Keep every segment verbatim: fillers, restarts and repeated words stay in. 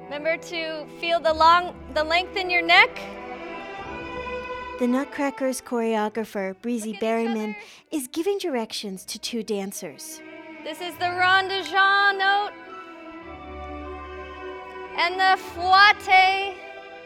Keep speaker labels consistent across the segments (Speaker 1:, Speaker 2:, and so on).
Speaker 1: Remember to feel the long, the length in your neck.
Speaker 2: The Nutcrackers choreographer, Breezy Berryman, is giving directions to two dancers.
Speaker 1: This is the rond de jambe note and the fouette.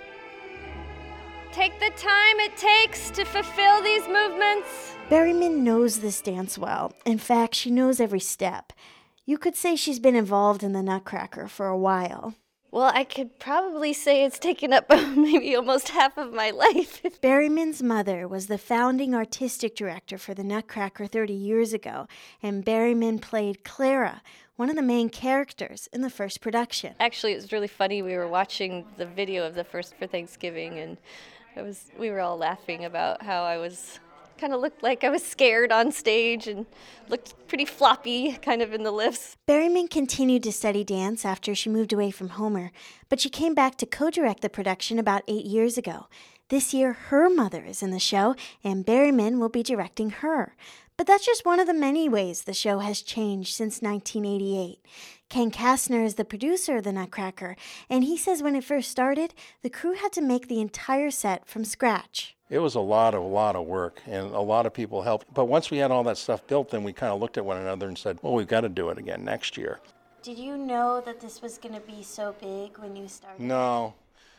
Speaker 1: Take the time it takes to fulfill these movements.
Speaker 2: Berryman knows this dance well. In fact, she knows every step. You could say she's been involved in the Nutcracker for a while.
Speaker 1: Well, I could probably say it's taken up maybe almost half of my life.
Speaker 2: Berryman's mother was the founding artistic director for the Nutcracker thirty years ago, and Berryman played Clara, one of the main characters in the first production.
Speaker 1: Actually, it was really funny. We were watching the video of the first for Thanksgiving, and it was we were all laughing about how I was kind of looked like I was scared on stage and looked pretty floppy kind of in the lifts.
Speaker 2: Berryman continued to study dance after she moved away from Homer, but she came back to co-direct the production about eight years ago. This year, her mother is in the show, and Berryman will be directing her. But that's just one of the many ways the show has changed since nineteen eighty-eight. Ken Kastner is the producer of the Nutcracker, and he says when it first started, the crew had to make the entire set from scratch.
Speaker 3: It was a lot of, a lot of work, and a lot of people helped. But once we had all that stuff built, then we kind of looked at one another and said, well, we've got to do it again next year.
Speaker 2: Did you know that this was going to be so big when you started?
Speaker 3: No,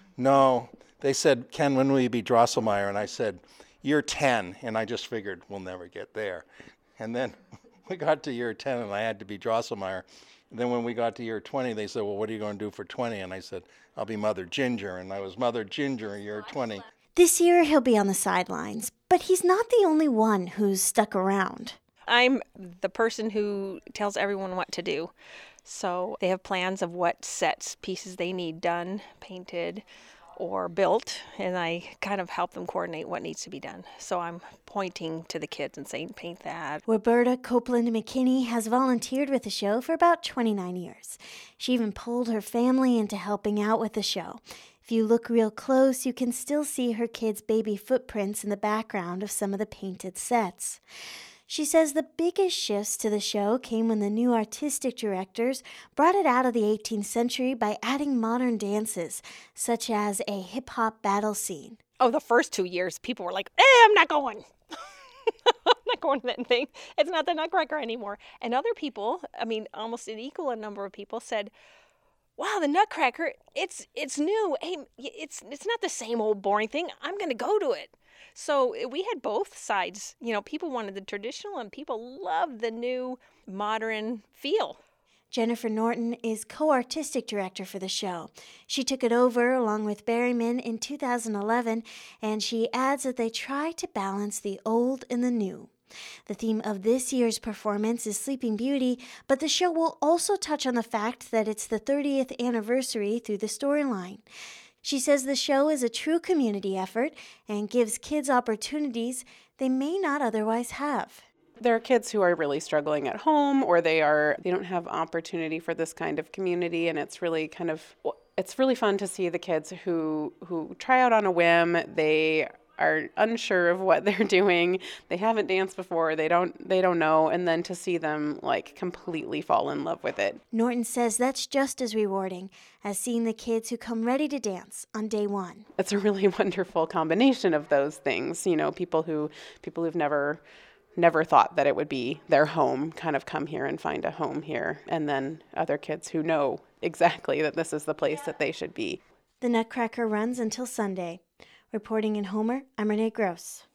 Speaker 3: no. They said, Ken, when will you be Drosselmeyer? And I said, year ten, and I just figured we'll never get there. And then we got to year ten, and I had to be Drosselmeyer. And then when we got to year twenty, they said, well, what are you going to do for twenty? And I said, I'll be Mother Ginger, and I was Mother Ginger in year twenty.
Speaker 2: This year, he'll be on the sidelines, but he's not the only one who's stuck around.
Speaker 4: I'm the person who tells everyone what to do. So they have plans of what sets, pieces they need done, painted, or built, and I kind of help them coordinate what needs to be done. So I'm pointing to the kids and saying, paint that.
Speaker 2: Roberta Copeland McKinney has volunteered with the show for about twenty-nine years. She even pulled her family into helping out with the show. If you look real close, you can still see her kids' baby footprints in the background of some of the painted sets. She says the biggest shifts to the show came when the new artistic directors brought it out of the eighteenth century by adding modern dances, such as a hip-hop battle scene.
Speaker 4: Oh, the first two years, people were like, eh, I'm not going. I'm not going to that thing. It's not the Nutcracker anymore. And other people, I mean, almost an equal number of people said, wow, the Nutcracker, it's it's new. Hey, it's it's not the same old boring thing. I'm going to go to it. So we had both sides. You know, people wanted the traditional and people loved the new modern feel.
Speaker 2: Jennifer Norton is co-artistic director for the show. She took it over along with Berryman in two thousand eleven, and she adds that they try to balance the old and the new. The theme of this year's performance is Sleeping Beauty, but the show will also touch on the fact that it's the thirtieth anniversary through the storyline. She says the show is a true community effort and gives kids opportunities they may not otherwise have.
Speaker 5: There are kids who are really struggling at home, or they are they don't have opportunity for this kind of community, and it's really kind of it's really fun to see the kids who who try out on a whim. They are unsure of what they're doing. They haven't danced before. They don't they don't know. And then to see them like completely fall in love with it.
Speaker 2: Norton says that's just as rewarding as seeing the kids who come ready to dance on day one.
Speaker 5: It's a really wonderful combination of those things. You know, people who people who've never never thought that it would be their home kind of come here and find a home here. And then other kids who know exactly that this is the place that they should be.
Speaker 2: The Nutcracker runs until Sunday. Reporting in Homer, I'm Renee Gross.